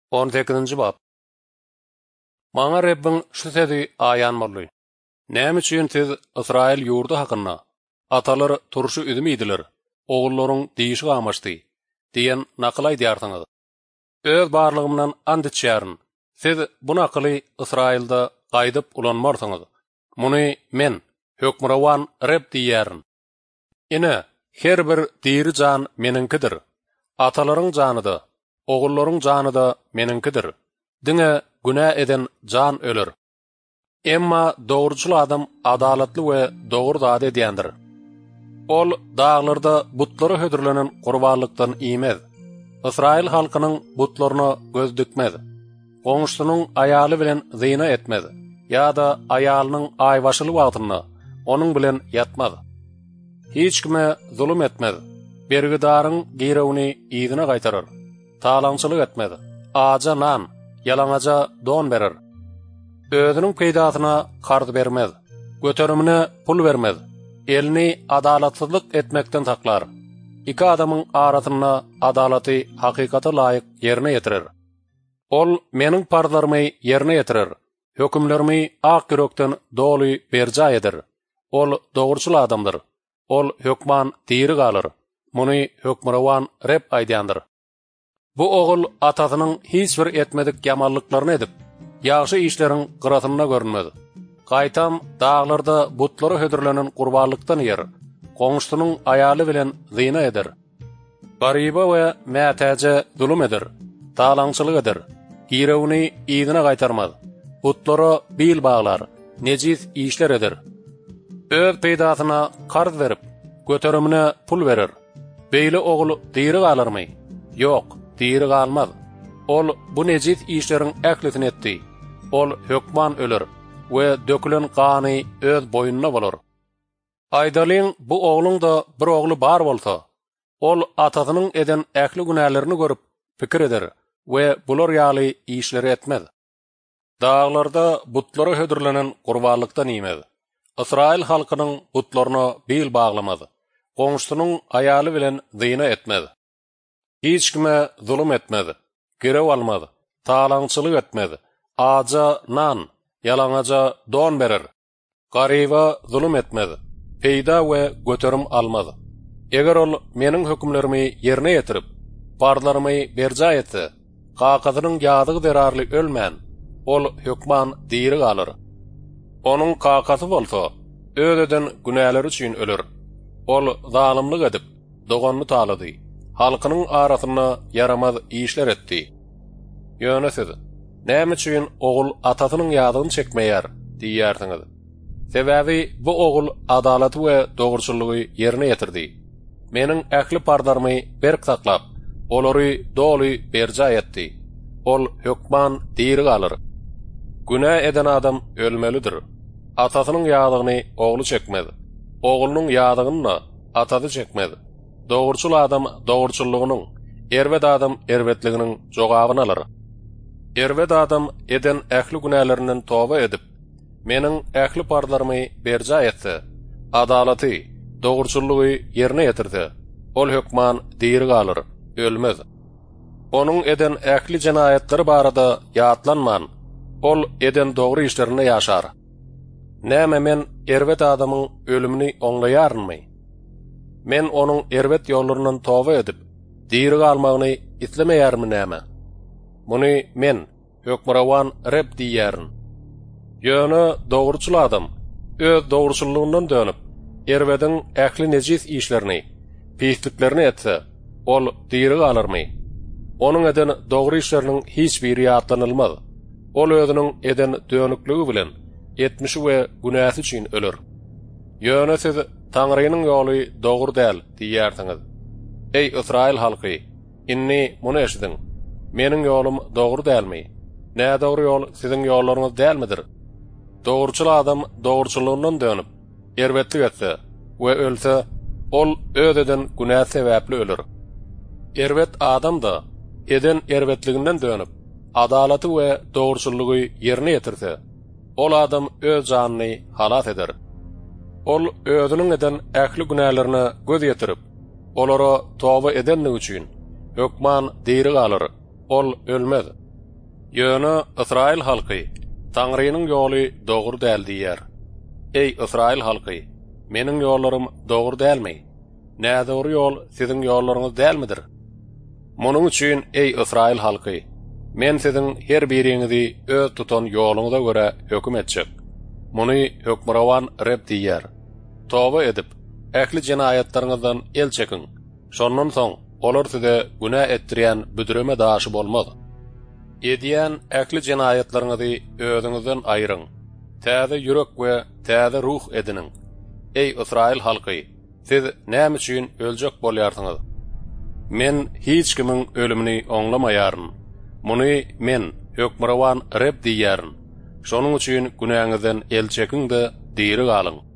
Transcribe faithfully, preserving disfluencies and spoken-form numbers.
on sekizinji bab. Maňa Rebbin şu sedi aýan boldy. Näme üçin siz Israil ýurdu hakynda atalar turşy üdümidiler, ogullaryň diýişi gamaşdy diýen nakly aýdýarsyňyz. Öz barlygymdan and içýäryn. Siz bu nakly Israilda gaýdyp ulanmarsyňyz. Muny men, hökmrawan Rebb diýärin. Ine her bir diri jan meninkidir. Atalaryň janydy, ogullaryň janydy meninkidir. Diňe günä eden jan öler. Emma dogruçul adam adalatly we dogry zat edýändir. Ol dağlarda butlary hödürlenen gurbanlykdan iýmez. Israil halkynyň butlaryna göz dikmez. Goňuşsunyň aýaly bilen zyna etmez. Ýa-da aýalynyň aýwaşyly wagtyna onuň bilen ýatmaz. Hiç kime zulüm etmez. Bergidaryň girawny ýygyna gaýtarar. Talaňçylyk etmez. Aja nan, yalanaja don berer. Özüniň peýdasyna kardy bermez. Göterimine pul bermez. Elini adalatsyzlyk etmekden saklar. İki adamyň arasyna adalaty hakykata laýyk ýerine ýetirer. Ol meniň parlarymy ýerine ýetirer. Hökümlerimi ak yürekden doly berja eder. Ol dogruçul adamdyr. Ol hökman diýri galar. Muny hökmrawan Rebb aýdýandyr. Bu ogul atasynyň hiç bir etmedik ýamanlyklaryny edip, ýaxşy işleriň gyratyna görünmez. Gaýtam dağlarda butlary hödürlenen gurbanlykdan yer, goňuşsunyň aýaly bilen zyna eder. Gariba we mätäje zulüm eder, talaňçylyk eder, girawny ýygyna gaýtarmaz. Butlary bil baglar, nejis işler eder. Öz peýdasyna karz berip, göterimine pul berer. Beýle ogul diýri galarmy? Ýok, diýri galmaz. Ol bu nejis işleriň äklitini etdi. Ol hökman öler we dökülen gany öz boýunna bolar. Aýdalyň bu ogluň da bir ogly bar bolsa, ol atasynyň eden äkli günälerini görüp pikir eder we bular ýaly işleri etmez. Dağlarda butlary hödürlenen gurbanlykdan iýmez. Israil halkynyň butlaryna bil baglamaz. Goňuşsunyň aýaly bilen zyna etmez. Hiç kime zulüm etmez. Girew almaz. Talaňçylyk etmez. Aja nan, yalanaja don berer. Gariba zulüm etmez. Peýda we göterim almaz. Eger ol meniň hökümlerimi ýerine ýetirip, barlarymy berja etse, kakazynyň ýadygy derarly ölmän, ol hökman diýri galar. Onuň kakasy bolsa, öýeden günäleri üçin öler. Ol zalymlyk edip, doganny talady. Halkynyň arasyna yaramaz işler etdi. Ýöne siz, näme üçin ogul atasynyň ýadygyny çekmeýär diýýärsiňiz. Sebäbi bu ogul adalaty we dogruçylygy ýerine ýetirdi. Meniň äkli pardarymy berk saklap, olary doly berja etdi. Ol hökman diýri galar. Günä eden adam ölmelidir. Atasynyň ýadygyny ogly çekmez. Ogulunyň ýadygyny atasy çekmez. Dogruçul adam dogruçullygynyň, erwet adam erwetliginiň jogabyny alar. Erwet adam eden äkli günälerinden toba edip, meniň äkli parlarymy berja etse, adalaty, dogruçullygy ýerine ýetirse, ol hökman diýri galar, ölmez. Onuň eden äkli jenaýatlary barada ýatlanman, ol eden dogry işlerine ýaşar. Näme men erwet adamyň ölümini oňlaýarmy? Men onuň erwet ýollaryndan toba edip, diýri galmagyny islemeýärmi näme? Muny men, hökmrawan Rebb diýärin. Ýöne dogruçul adam, öz dogruçullygyndan dönüp, erwediň äkli nejis işlerini, pisliklerini etse, ol diýri galarmy? Onuň eden dogry işleriniň hiç biri ýatlanylmaz. Ol özüniň eden dönükligi bilen etmişi we günäsi üçin öler. Ýöne siz Taňrynyň ýoly dogry däl diýýärsiňiz. Ey Israil halky, inni muny eşidiň. Meniň ýolum dogry dälmi? Nä dogry ýol siziň ýollaryňyz dälmidir? Dogruçul adam dogruçulygyndan dönüp, erwetlik etse we ölse, ol ödeden günä sebäpli öler. Erwet adam da eden erwetliginden dönüp, adalaty we dogruçullygy ýerine ýetirse, ol adam öz janyny halat eder. Ol özüniň eden äkli günälerini göz ýetirip, olara toba edenlik üçin hökman diýri galar. Ol ölmez. Ýöne Israil halky, Taňrynyň ýoly dogry däl diýär. Ey Israil halky, meniň ýollarym dogry dälmi? Nädogry ýol siziň ýollaryňyz dälmidir? Munuň üçin ey Israil halky, men siziň her biriňizi öz tutan ýoluňyza görä höküm etjek. Muny hökmrawan Reb diýär. Toba edip, ähli jinayatlaryňyzdan el çekin. Şondan soň olar size günä etdirýän büdüreme daşy bolmaz. Edýän ähli jinayatlaryňyzy özüňizden aýryň. Täze ýürek we täze ruh ediniň. Ey Israil halky, siz näme üçin öljek bolýarsyňyz? Men hiç kimiň ölümini oňlamaýaryn. Muny men hökmrawan Reb diýärin. Şonuň üçin günäňizden el çekin de diýeri galyň.